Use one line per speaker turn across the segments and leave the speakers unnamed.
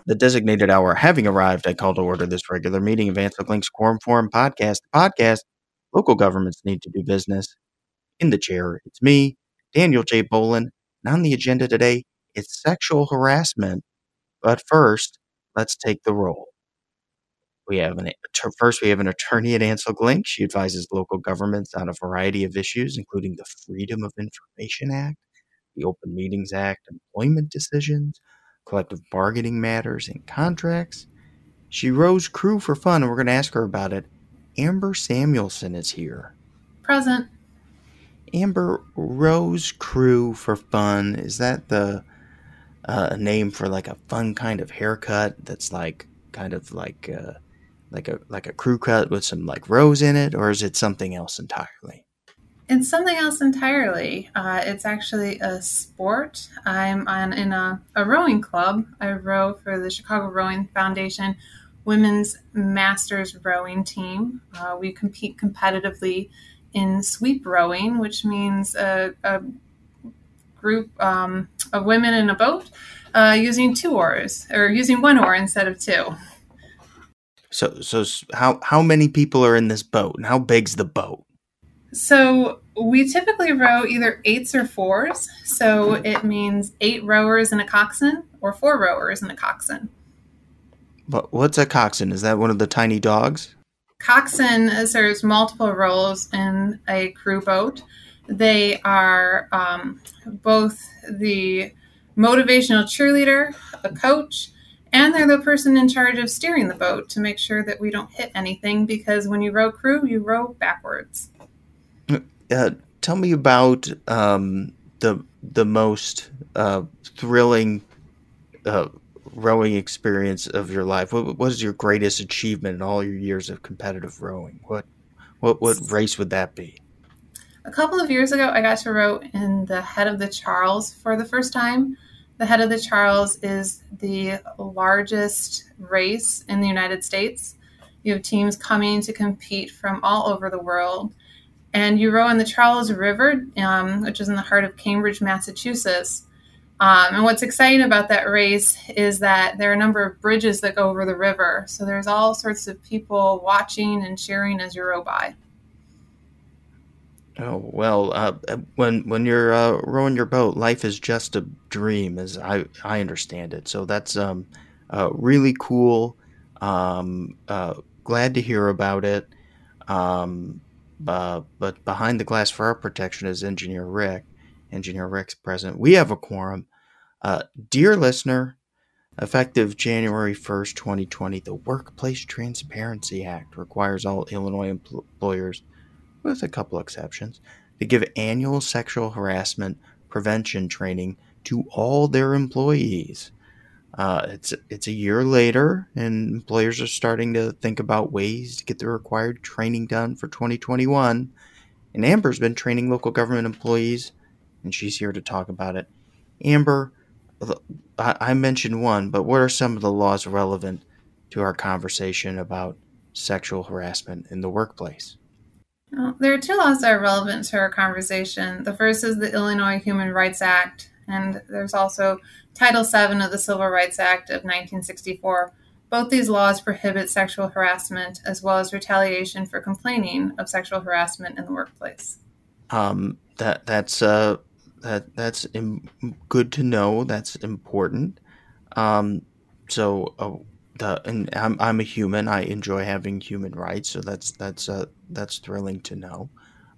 The designated hour having arrived, I call to order this regular meeting of Answer Link's Quorum Forum podcast. The podcast, local governments need to do business. In the chair, it's me, Daniel J. Bolin, and on the agenda today, it's sexual harassment. But first, let's take the roll. We have an attorney at Ansel Link. She advises local governments on a variety of issues, including the Freedom of Information Act, the Open Meetings Act, employment decisions, collective bargaining matters, and contracts. She rows crew for fun, and we're going to ask her about it. Amber Samuelson is here.
Present.
Amber, rows crew for fun. Is that the name for like a fun kind of haircut that's like kind of like a crew cut with some like rows in it, or is it something else entirely?
It's something else entirely. It's actually a sport. I'm in a rowing club. I row for the Chicago Rowing Foundation Women's Masters Rowing Team. We compete competitively in sweep rowing, which means a group of women in a boat using 2 oars, or using 1 oar instead of 2.
So how many people are in this boat, and how big's the boat?
So we typically row either 8s or 4s. So it means 8 rowers in a coxswain or 4 rowers in a coxswain.
But what's a coxswain? Is that one of the tiny dogs?
Coxswain serves multiple roles in a crew boat. They are both the motivational cheerleader, a coach, and they're the person in charge of steering the boat to make sure that we don't hit anything, because when you row crew, you row backwards.
Tell me about the most thrilling rowing experience of your life. What is your greatest achievement in all your years of competitive rowing? What race would that be?
A couple of years ago, I got to row in the Head of the Charles for the first time. The Head of the Charles is the largest race in the United States. You have teams coming to compete from all over the world. And you row in the Charles River, which is in the heart of Cambridge, Massachusetts. And what's exciting about that race is that there are a number of bridges that go over the river. So there's all sorts of people watching and cheering as you row by.
Oh, well, when you're rowing your boat, life is just a dream, as I understand it. So that's really cool. Glad to hear about it. But behind the glass for our protection is Engineer Rick. Engineer Rick's present. We have a quorum. Dear listener, effective January 1st, 2020, the Workplace Transparency Act requires all Illinois employers, with a couple exceptions, to give annual sexual harassment prevention training to all their employees. It's a year later, and employers are starting to think about ways to get the required training done for 2021. And Amber's been training local government employees, and she's here to talk about it. Amber, I mentioned one, but what are some of the laws relevant to our conversation about sexual harassment in the workplace?
Well, there are 2 laws that are relevant to our conversation. The first is the Illinois Human Rights Act, and there's also Title VII of the Civil Rights Act of 1964. Both these laws prohibit sexual harassment as well as retaliation for complaining of sexual harassment in the workplace.
That's good to know. That's important. And I'm a human. I enjoy having human rights, so that's thrilling to know.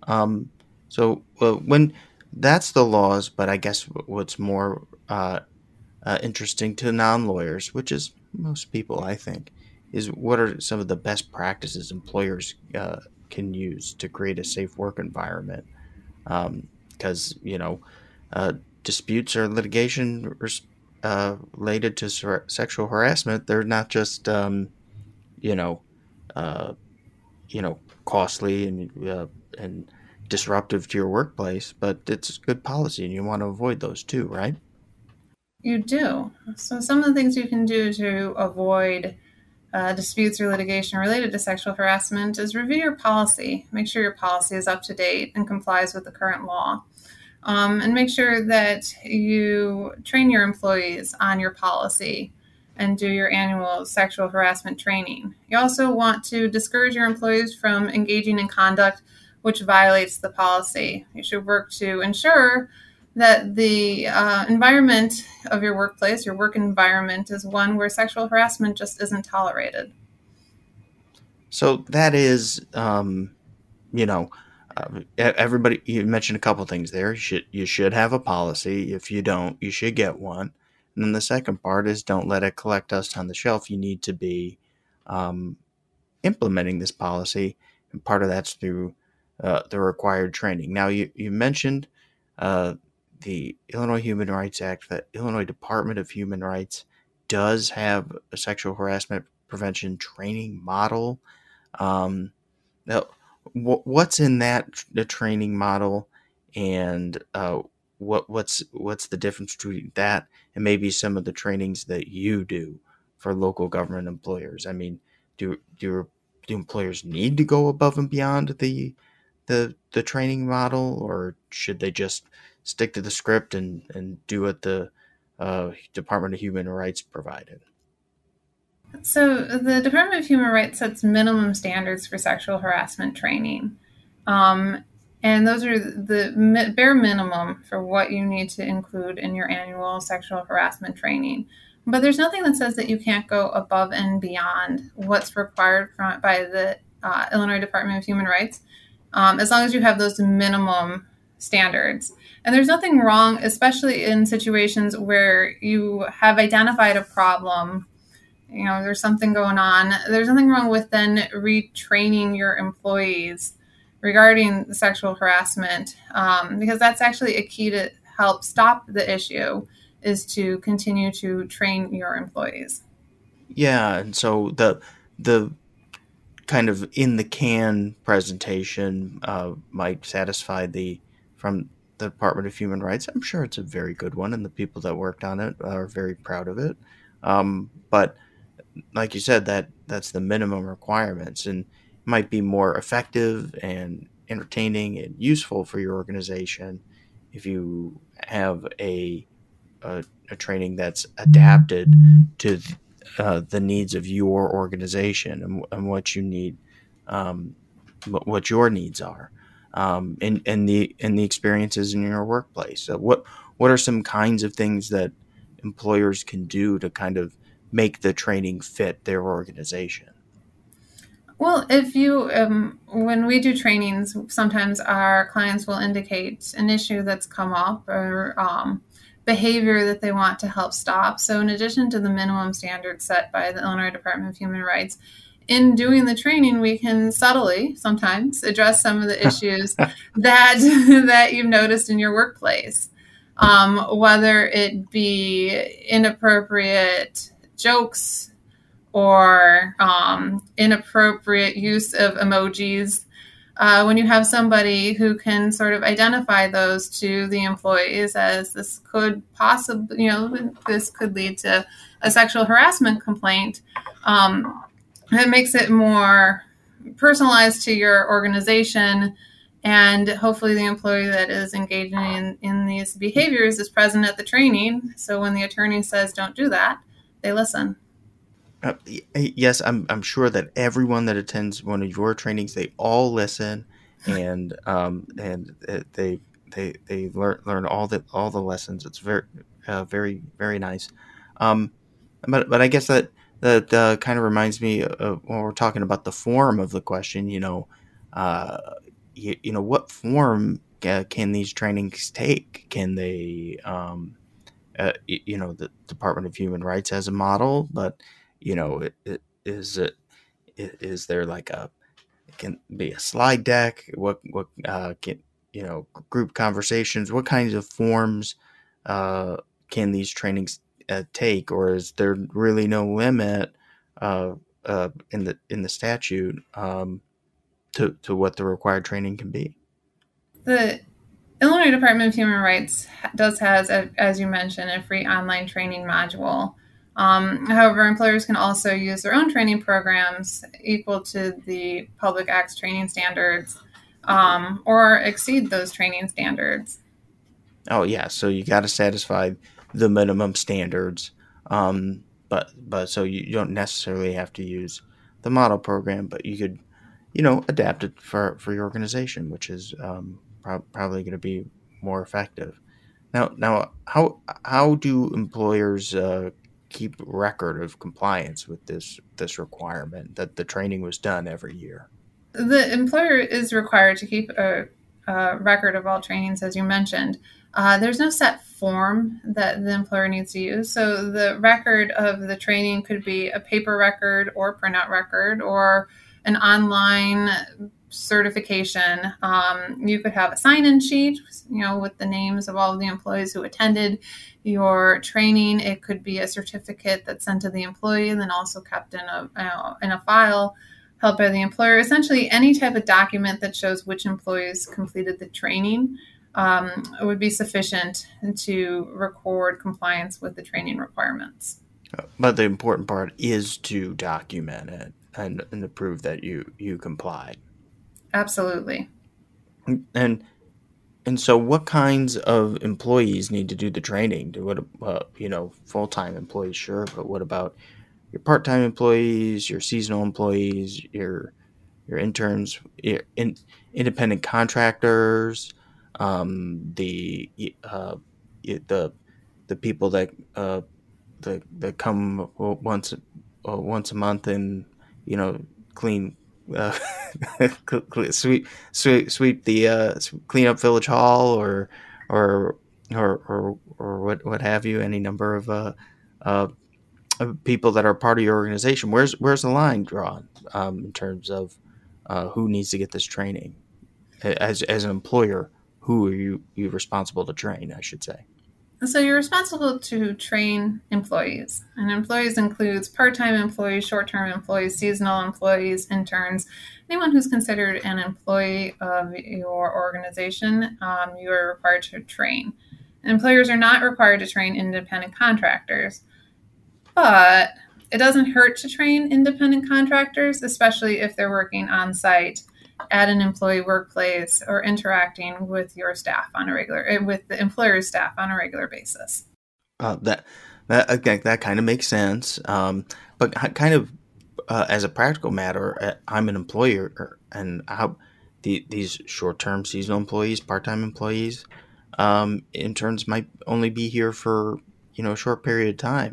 When that's the laws, but I guess what's more interesting to non-lawyers, which is most people, I think, is what are some of the best practices employers can use to create a safe work environment? Because disputes or litigation related to sexual harassment, they're not just costly and disruptive to your workplace, but it's good policy, and you want to avoid those too, right?
You do. So some of the things you can do to avoid disputes or litigation related to sexual harassment is review your policy. Make sure your policy is up to date and complies with the current law. And make sure that you train your employees on your policy and do your annual sexual harassment training. You also want to discourage your employees from engaging in conduct which violates the policy. You should work to ensure that the environment of your workplace, your work environment, is one where sexual harassment just isn't tolerated.
So that is, everybody. You mentioned a couple things there. You should have a policy. If you don't, you should get one. And then the second part is don't let it collect dust on the shelf. You need to be implementing this policy, and part of that's through the required training. Now, you mentioned the Illinois Human Rights Act. The Illinois Department of Human Rights does have a sexual harassment prevention training model. Now, what's in the training model, and what's the difference between that and maybe some of the trainings that you do for local government employers? I mean, do employers need to go above and beyond the training model, or should they just stick to the script and do what the Department of Human Rights provided?
So the Department of Human Rights sets minimum standards for sexual harassment training. And those are the bare minimum for what you need to include in your annual sexual harassment training. But there's nothing that says that you can't go above and beyond what's required by the Illinois Department of Human Rights, as long as you have those minimum standards. And there's nothing wrong, especially in situations where you have identified a problem. There's something going on. There's nothing wrong with then retraining your employees regarding sexual harassment, because that's actually a key to help stop the issue, is to continue to train your employees.
Yeah, and so the kind of in the can presentation might satisfy from the Department of Human Rights. I'm sure it's a very good one, and the people that worked on it are very proud of it. But like you said, that's the minimum requirements, and might be more effective and entertaining and useful for your organization if you have a training that's adapted to the needs of your organization and what you need, what your needs are, and the experiences in your workplace. So what are some kinds of things that employers can do to kind of make the training fit their organization?
Well, when we do trainings, sometimes our clients will indicate an issue that's come up or behavior that they want to help stop. So in addition to the minimum standards set by the Illinois Department of Human Rights, in doing the training, we can subtly sometimes address some of the issues that you've noticed in your workplace, whether it be inappropriate jokes or inappropriate use of emojis. When you have somebody who can sort of identify those to the employees as this could possibly, this could lead to a sexual harassment complaint, it makes it more personalized to your organization, and hopefully the employee that is engaging in these behaviors is present at the training. So when the attorney says don't do that, they listen.
Yes, I'm sure that everyone that attends one of your trainings, they all listen, and they learn all the lessons. It's very very, very nice. But I guess that kind of reminds me of when we're talking about the form of the question. What form can these trainings take? Can they, the Department of Human Rights has a model, but is there like it can be a slide deck? What can group conversations? What kinds of forms can these trainings take, or is there really no limit in the statute to what the required training can be?
The Illinois Department of Human Rights has, as you mentioned, a free online training module. However, employers can also use their own training programs equal to the Public Act's training standards, or exceed those training standards.
Oh, yeah. So you got to satisfy the minimum standards. but so you don't necessarily have to use the model program, but you could, adapt it for your organization, which is probably going to be more effective. Now, how do employers keep record of compliance with this requirement that the training was done every year?
The employer is required to keep a record of all trainings, as you mentioned. There's no set form that the employer needs to use. So the record of the training could be a paper record or printout record or an online certification. You could have a sign-in sheet, with the names of all of the employees who attended your training. It could be a certificate that's sent to the employee and then also kept in a file held by the employer. Essentially, any type of document that shows which employees completed the training would be sufficient to record compliance with the training requirements.
But the important part is to document it and to prove that you complied.
Absolutely.
And so, what kinds of employees need to do the training? Full-time employees, sure, but what about your part-time employees, your seasonal employees, your interns, your independent contractors, the people that come once a month and clean, sweep the clean up Village Hall or what have you. Any number of people that are part of your organization. Where's the line drawn in terms of who needs to get this training? As an employer, who are you responsible to train, I should say?
So you're responsible to train employees, and employees includes part-time employees, short-term employees, seasonal employees, interns, anyone who's considered an employee of your organization. You are required to train. Employers are not required to train independent contractors, but it doesn't hurt to train independent contractors, especially if they're working on site at an employee workplace or interacting with your staff with the employer's staff on a regular basis.
That kind of makes sense. But kind of as a practical matter, I'm an employer, and how these short-term seasonal employees, part-time employees, interns might only be here for a short period of time.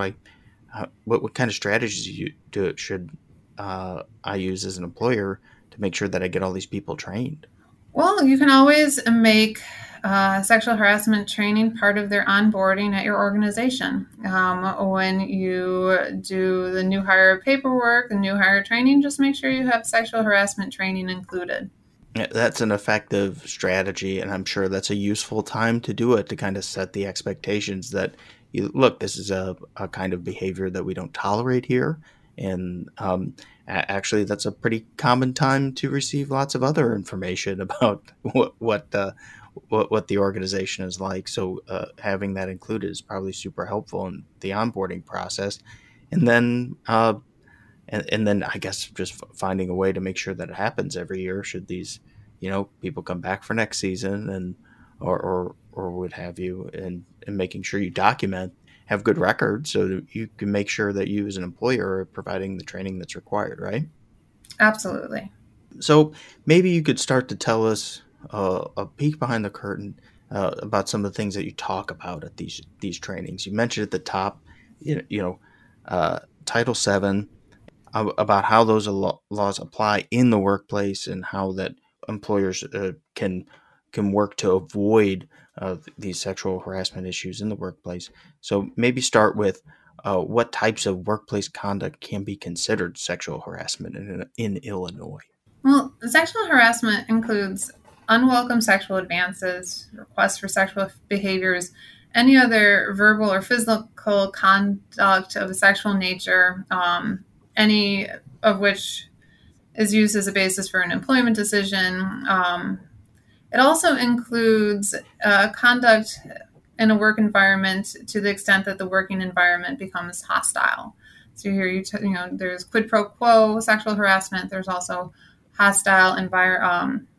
What kind of strategies should I use as an employer to make sure that I get all these people trained?
Well, you can always make sexual harassment training part of their onboarding at your organization. When you do the new hire paperwork, the new hire training, just make sure you have sexual harassment training included.
That's an effective strategy, and I'm sure that's a useful time to do it, to kind of set the expectations that, look, this is a kind of behavior that we don't tolerate here. And actually, that's a pretty common time to receive lots of other information about what the organization is like. So having that included is probably super helpful in the onboarding process. And then and then I guess just finding a way to make sure that it happens every year, should these people come back for next season, and or what have you, and making sure you document, have good records, so that you can make sure that you as an employer are providing the training that's required, right?
Absolutely.
So maybe you could start to tell us a peek behind the curtain about some of the things that you talk about at these trainings. You mentioned at the top, Title VII, about how those laws apply in the workplace and how that employers can work to avoid these sexual harassment issues in the workplace. So maybe start with what types of workplace conduct can be considered sexual harassment in Illinois.
Well, sexual harassment includes unwelcome sexual advances, requests for sexual behaviors, any other verbal or physical conduct of a sexual nature, any of which is used as a basis for an employment decision. It also includes conduct in a work environment to the extent that the working environment becomes hostile. So here, there's quid pro quo sexual harassment. There's also hostile environment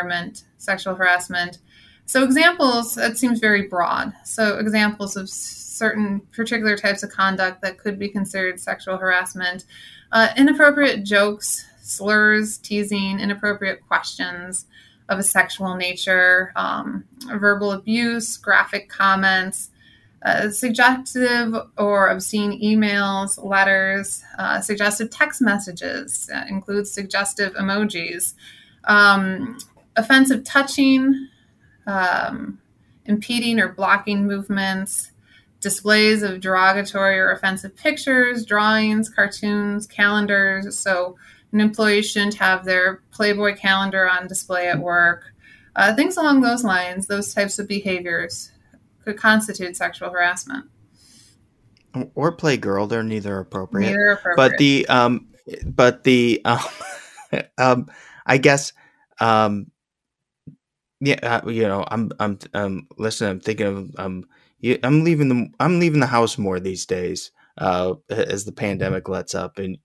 sexual harassment. So examples, that seems very broad. So examples of certain particular types of conduct that could be considered sexual harassment. Inappropriate jokes, slurs, teasing, inappropriate questions of a sexual nature, verbal abuse, graphic comments, suggestive or obscene emails, letters, suggestive text messages, includes suggestive emojis, offensive touching, impeding or blocking movements, displays of derogatory or offensive pictures, drawings, cartoons, calendars. So an employee shouldn't have their Playboy calendar on display at work. Things along those lines, those types of behaviors could constitute sexual harassment.
Or Playgirl, they're neither appropriate.
Neither appropriate.
I guess, yeah, I'm listening. I'm thinking of, I'm leaving the house more these days, as the pandemic lets up, and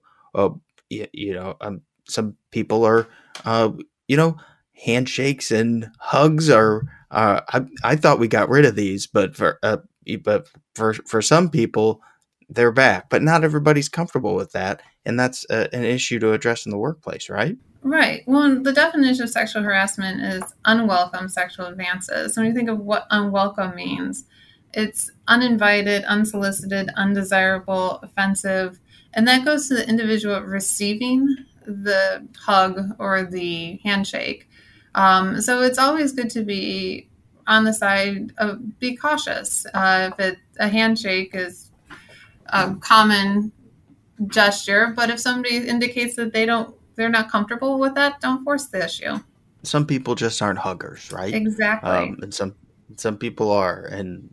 some people are, handshakes and hugs are. I thought we got rid of these, but for some people, they're back. But not everybody's comfortable with that, and that's an issue to address in the workplace, right?
Right. Well, the definition of sexual harassment is unwelcome sexual advances. So when you think of what unwelcome means, it's uninvited, unsolicited, undesirable, offensive, and that goes to the individual receiving the hug or the handshake. So it's always good to be on the side of be cautious. If a handshake is a common gesture, but if somebody indicates that they're not comfortable with that, don't force the issue.
Some people just aren't huggers, right?
Exactly.
And some people are, and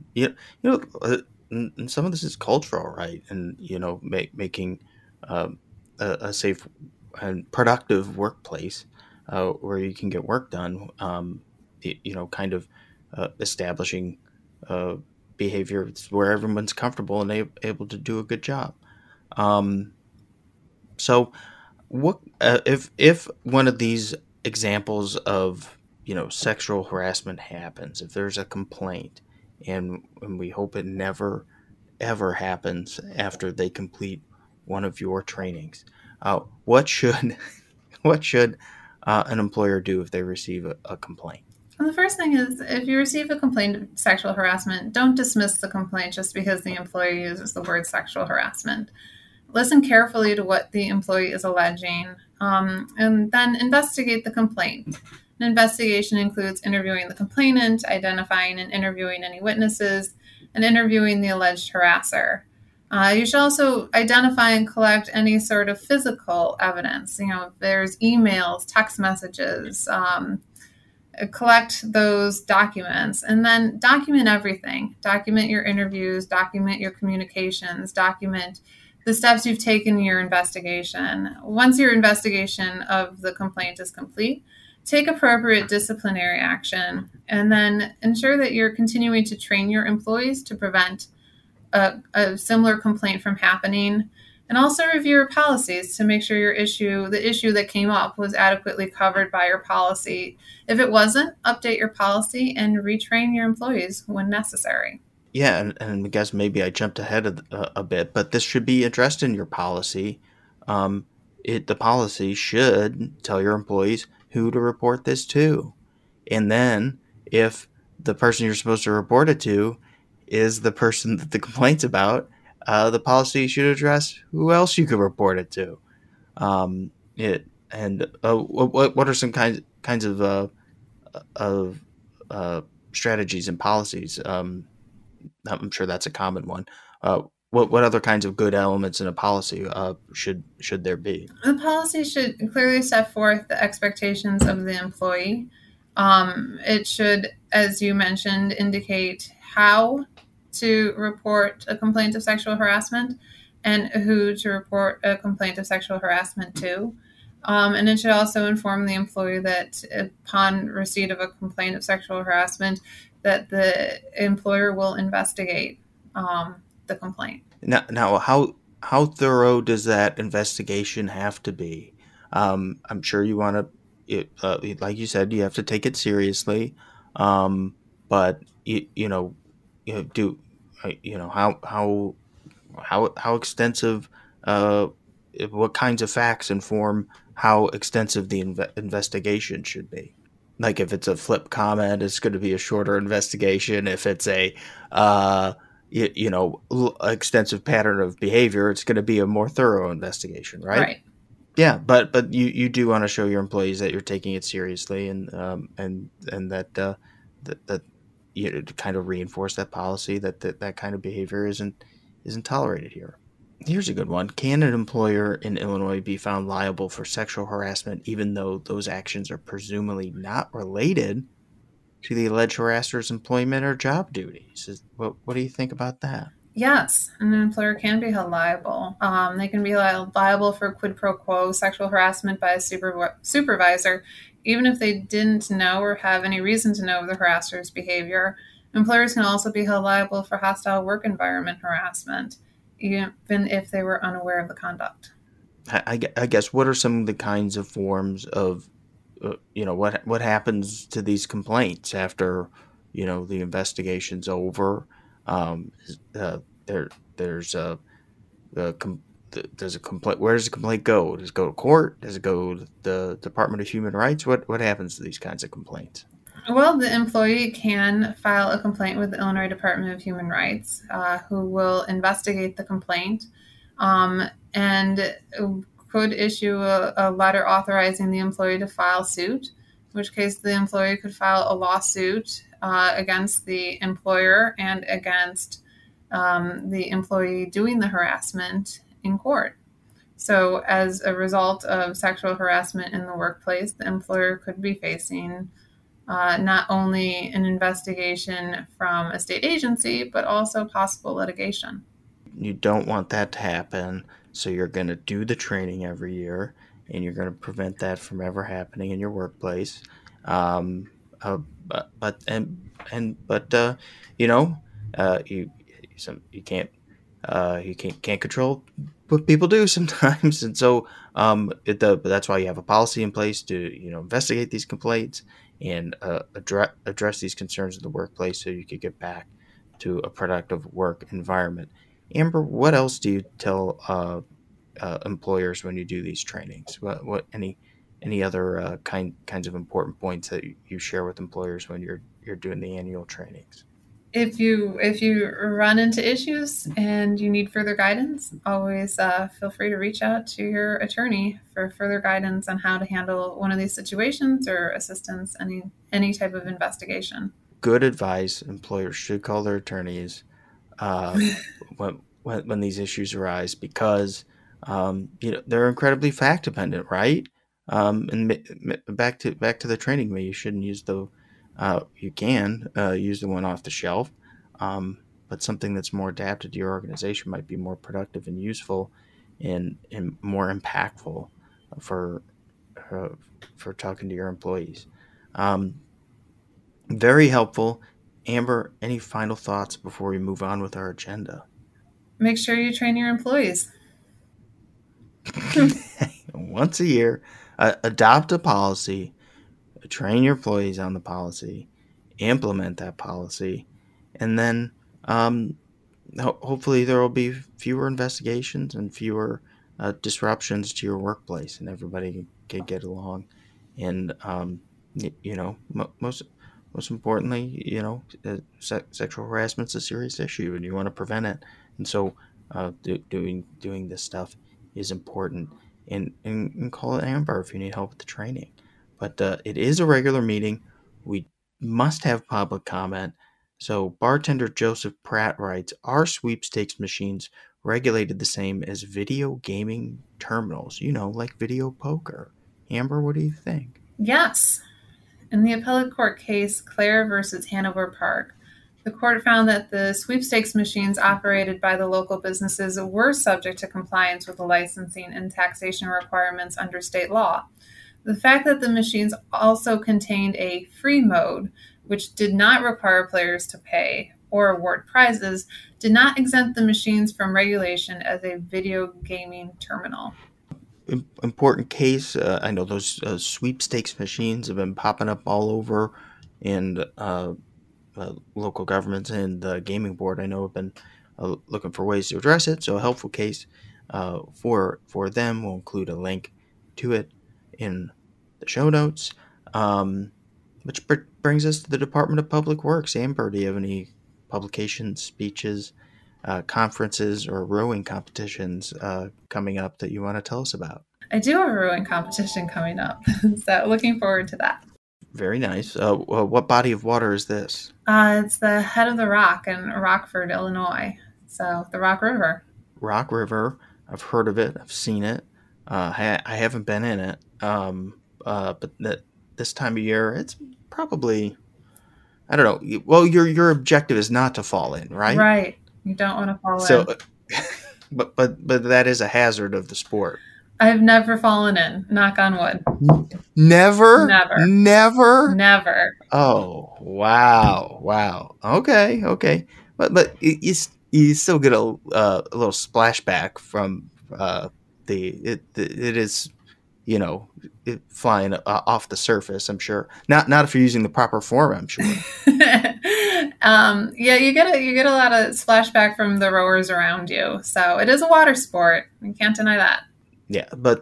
and some of this is cultural, right? And making a safe and productive workplace where you can get work done. Kind of establishing behavior where everyone's comfortable and able to do a good job. So, what if one of these examples of sexual harassment happens? If there's a complaint, and we hope it never ever happens after they complete one of your trainings, what should an employer do if they receive a complaint?
Well, the first thing is, if you receive a complaint of sexual harassment, don't dismiss the complaint just because the employer uses the word sexual harassment. Listen carefully to what the employee is alleging, and then investigate the complaint. An investigation includes interviewing the complainant, identifying and interviewing any witnesses, and interviewing the alleged harasser. You should also identify and collect any sort of physical evidence. If there's emails, text messages, collect those documents, and then document everything. Document your interviews, document your communications, document the steps you've taken in your investigation. Once your investigation of the complaint is complete, take appropriate disciplinary action, and then ensure that you're continuing to train your employees to prevent a similar complaint from happening. And also review your policies to make sure the issue that came up was adequately covered by your policy. If it wasn't, update your policy and retrain your employees when necessary.
Yeah, and I guess maybe I jumped ahead a bit, but this should be addressed in your policy. The policy should tell your employees who to report this to. And then if the person you're supposed to report it to is the person that the complaint's about, the policy should address who else you could report it to. What are some kinds of strategies and policies? I'm sure that's a common one. What other kinds of good elements in a policy should there be?
The policy should clearly set forth the expectations of the employee. It should, as you mentioned, indicate how to report a complaint of sexual harassment and who to report a complaint of sexual harassment to. And it should also inform the employee that upon receipt of a complaint of sexual harassment, that the employer will investigate the complaint.
Now, how thorough does that investigation have to be? I'm sure you want to, like you said, you have to take it seriously. But how extensive, what kinds of facts inform how extensive the investigation should be. Like if it's a flip comment, it's going to be a shorter investigation. If it's a extensive pattern of behavior, it's going to be a more thorough investigation, right?
Right.
Yeah, but you do want to show your employees that you're taking it seriously, and that to kind of reinforce that policy that kind of behavior isn't tolerated here. Here's a good one. Can an employer in Illinois be found liable for sexual harassment even though those actions are presumably not related to the alleged harasser's employment or job duties? What do you think about that?
Yes, an employer can be held liable. They can be held liable for quid pro quo sexual harassment by a supervisor, even if they didn't know or have any reason to know of the harasser's behavior. Employers can also be held liable for hostile work environment harassment, even if they were unaware of the conduct.
I guess what are some of the kinds of forms of what happens to these complaints after the investigation's over? Um, there's a complaint. Where does the complaint go? Does it go to court? Does it go to the Department of Human Rights? What happens to these kinds of complaints?
Well, the employee can file a complaint with the Illinois Department of Human Rights, who will investigate the complaint and could issue a letter authorizing the employee to file suit, in which case the employee could file a lawsuit against the employer and against the employee doing the harassment in court. So, as a result of sexual harassment in the workplace, the employer could be facing not only an investigation from a state agency, but also possible litigation.
You don't want that to happen, so you're going to do the training every year, and you're going to prevent that from ever happening in your workplace. Um, but you know, you can't control what people do sometimes, and so but that's why you have a policy in place to investigate these complaints and address these concerns in the workplace, so you could get back to a productive work environment. Amber, what else do you tell employers when you do these trainings? What any other kinds of important points that you share with employers when you're doing the annual trainings?
If you run into issues and you need further guidance, always feel free to reach out to your attorney for further guidance on how to handle one of these situations or assistance any type of investigation.
Good advice. Employers should call their attorneys uh, when these issues arise, because they're incredibly fact dependent, right? Back to the training where you shouldn't use you can use the one off the shelf, but something that's more adapted to your organization might be more productive and useful and more impactful for uh, for talking to your employees. Um, Very helpful. Amber, any final thoughts before we move on with our agenda?
Make sure you train your employees.
Once a year, adopt a policy, train your employees on the policy, implement that policy, and then um, hopefully there will be fewer investigations and fewer disruptions to your workplace, and everybody can get along. And most importantly, sexual harassment is a serious issue, and you want to prevent it. And so, doing this stuff is important. And call it Amber if you need help with the training. But it is a regular meeting. We must have public comment. So bartender Joseph Pratt writes, "Are sweepstakes machines regulated the same as video gaming terminals? Like video poker." Amber, what do you think?
Yes. In the appellate court case Clare versus Hanover Park, the court found that the sweepstakes machines operated by the local businesses were subject to compliance with the licensing and taxation requirements under state law. The fact that the machines also contained a free mode, which did not require players to pay or award prizes, did not exempt the machines from regulation as a video gaming terminal.
Important case. I know those sweepstakes machines have been popping up all over, and local governments and the gaming board, I know, have been looking for ways to address it. So a helpful case for them, we'll include a link to it in the show notes. Which brings us to the Department of Public Works. Amber, do you have any publications, speeches, conferences, or rowing competitions coming up that you want to tell us about?
I do have a rowing competition coming up, so looking forward to that.
Very nice. What body of water is this?
It's the head of the Rock in Rockford, Illinois. So the Rock River.
Rock River. I've heard of it. I've seen it. I haven't been in it. But this time of year, it's probably, I don't know. Well, your objective is not to fall in, right?
Right. You don't want to fall in.
So, but that is a hazard of the sport.
I've never fallen in. Knock on wood.
Never?
Never.
Never?
Never.
Oh, wow. Okay. But you still get a little splashback from it is, flying off the surface, I'm sure. Not if you're using the proper form, I'm sure.
Yeah, you get a lot of splashback from the rowers around you. So it is a water sport. You can't deny that.
Yeah, but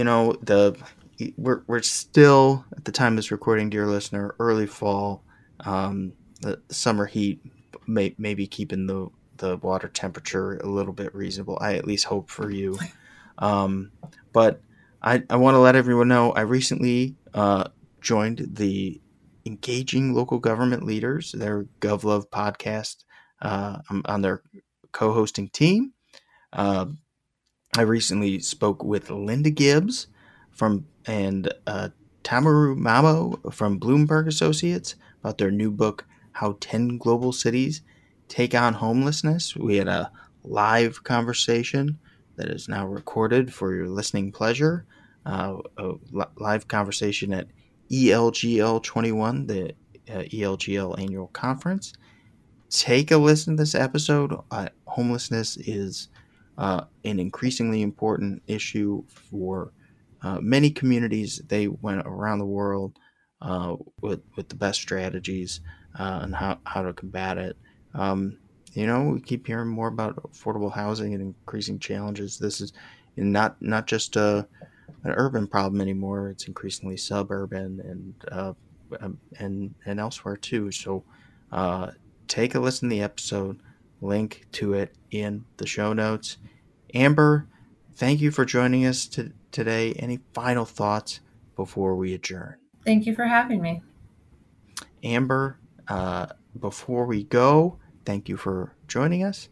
we're still, at the time of this recording, dear listener, early fall. The summer heat may be keeping the water temperature a little bit reasonable. I at least hope for you. But I want to let everyone know I recently joined the Engaging Local Government Leaders, their GovLove podcast. I'm on their co-hosting team. I recently spoke with Linda Gibbs and Tamaru Mamo from Bloomberg Associates about their new book, How 10 Global Cities Take on Homelessness. We had a live conversation that is now recorded for your listening pleasure. A live conversation at ELGL 21, the ELGL annual conference. Take a listen to this episode. Homelessness is an increasingly important issue for many communities. They went around the world with the best strategies and how to combat it. We keep hearing more about affordable housing and increasing challenges. This is not just an urban problem anymore. It's increasingly suburban and elsewhere too. So take a listen to the episode. Link to it in the show notes. Amber, thank you for joining us today. Any final thoughts before we adjourn?
Thank you for having me.
Amber, before we go, thank you for joining us.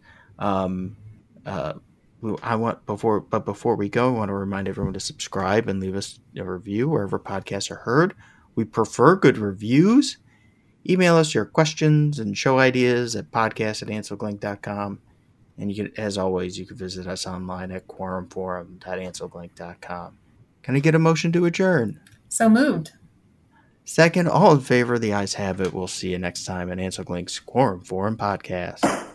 Before we go, I want to remind everyone to subscribe and leave us a review wherever podcasts are heard. We prefer good reviews. Email us your questions and show ideas at podcast@answellglink.com. And as always, you can visit us online at quorumforum.answellglink.com. Can I get a motion to adjourn?
So moved.
Second, all in favor, the ayes have it. We'll see you next time at Answell Glink's Quorum Forum podcast.